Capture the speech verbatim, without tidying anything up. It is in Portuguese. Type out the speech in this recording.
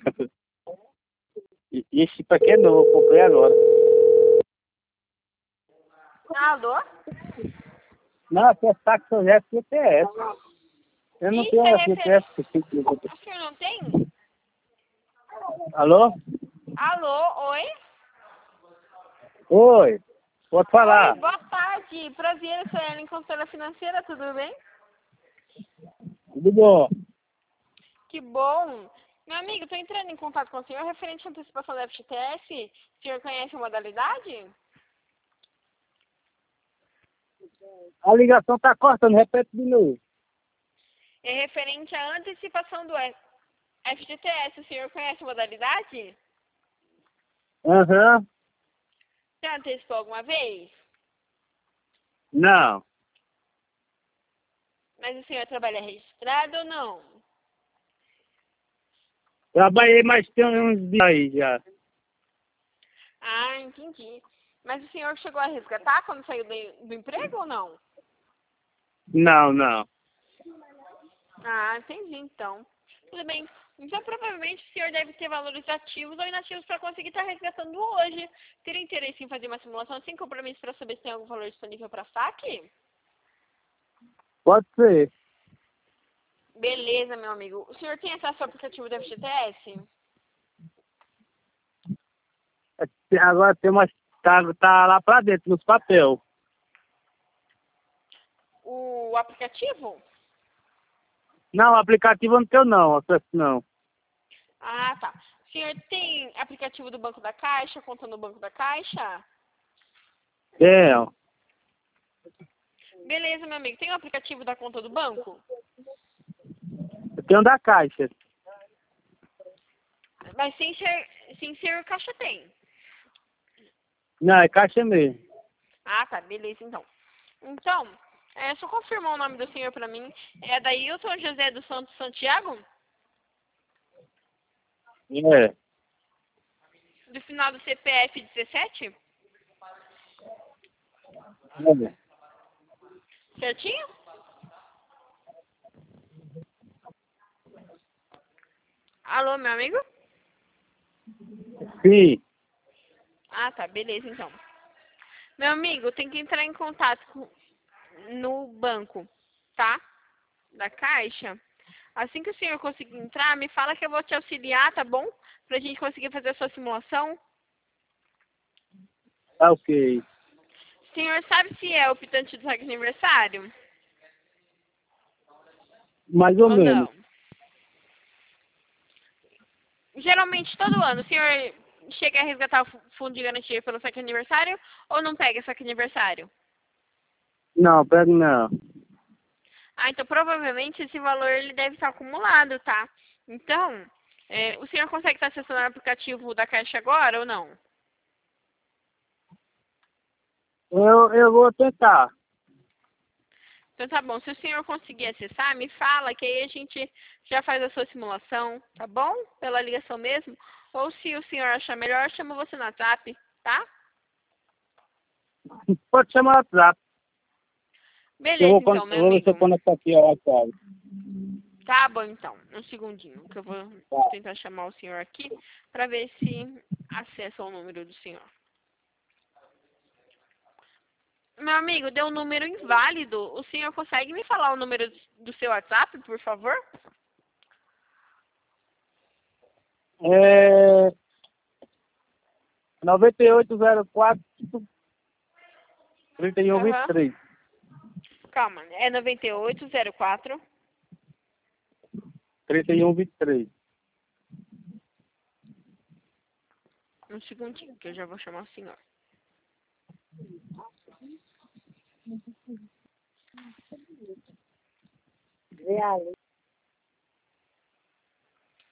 E esse chip aqui é novo, eu comprei agora. Alô? Não, aqui é saco São José G P S. Eu não Isso tenho é a G P S. O senhor não tem? Alô? Alô, oi? Oi, pode falar. Oi, boa tarde. Prazer, eu sou a Ellen, consultora financeira, tudo bem? Tudo bom? Que bom. Meu amigo, estou entrando em contato com o senhor referente à antecipação da F G T S. O senhor conhece a modalidade? A ligação tá cortando, repete de novo. É referente à antecipação do F G T S. O senhor conhece a modalidade? Aham. Uhum. Já antecipou alguma vez? Não. Mas o senhor trabalha registrado ou não? Trabalhei, mas tem uns dias aí já. Ah, entendi. Mas o senhor chegou a resgatar quando saiu do, do emprego ou não? Não, não. Ah, entendi então. Tudo bem. Então provavelmente o senhor deve ter valores ativos ou inativos para conseguir estar resgatando hoje. Teria interesse em fazer uma simulação sem compromisso para saber se tem algum valor disponível para saque? Pode ser. Beleza, meu amigo. O senhor tem acesso ao aplicativo do F G T S? É, agora tem umas. Tá, tá lá pra dentro, nos papel. O aplicativo? Não, o aplicativo não tem não, acesso não. Ah, tá. O senhor tem aplicativo do Banco da Caixa, conta no Banco da Caixa? Tem. Beleza, meu amigo. Tem o aplicativo da conta do banco? Eu tenho da Caixa. Mas sem ser, sem ser Caixa tem. Não, é Caixa mesmo. Ah, tá. Beleza, então. Então, é, só confirmar o nome do senhor para mim. É Dailton José dos Santos Santiago? É. Do final do C P F dezessete? É. Certinho? Alô, meu amigo? Sim. Ah, tá. Beleza, então. Meu amigo, tem que entrar em contato com, no banco, tá? Da Caixa. Assim que o senhor conseguir entrar, me fala que eu vou te auxiliar, tá bom? Pra gente conseguir fazer a sua simulação. Tá ok. O senhor sabe se é o optante do saque aniversário? Mais ou Ou menos. não? Geralmente, todo ano, o senhor chega a resgatar o fundo de garantia pelo saque aniversário ou não pega saque aniversário? Não, pega não. Ah, então provavelmente esse valor ele deve estar acumulado, tá? Então, é, o senhor consegue estar acessando o aplicativo da Caixa agora ou não? Eu, eu vou tentar. Então tá bom, se o senhor conseguir acessar, me fala que aí a gente já faz a sua simulação, tá bom? Pela ligação mesmo. Ou se o senhor achar melhor, chama você no WhatsApp, tá? Pode chamar o WhatsApp. Eu Beleza vou, con- então, eu meu vou ver se eu amigo. conecto aqui ao WhatsApp. Tá bom então, um segundinho, que eu vou Tá. tentar chamar o senhor aqui para ver se acessa o número do senhor. Meu amigo, deu um número inválido. O senhor consegue me falar o número do seu WhatsApp, por favor? É noventa e oito zero quatro trinta e um vinte e Aham. três. Calma, é noventa e oito zero quatro. trinta e um vinte e três. Um segundinho, que eu já vou chamar o senhor. Real.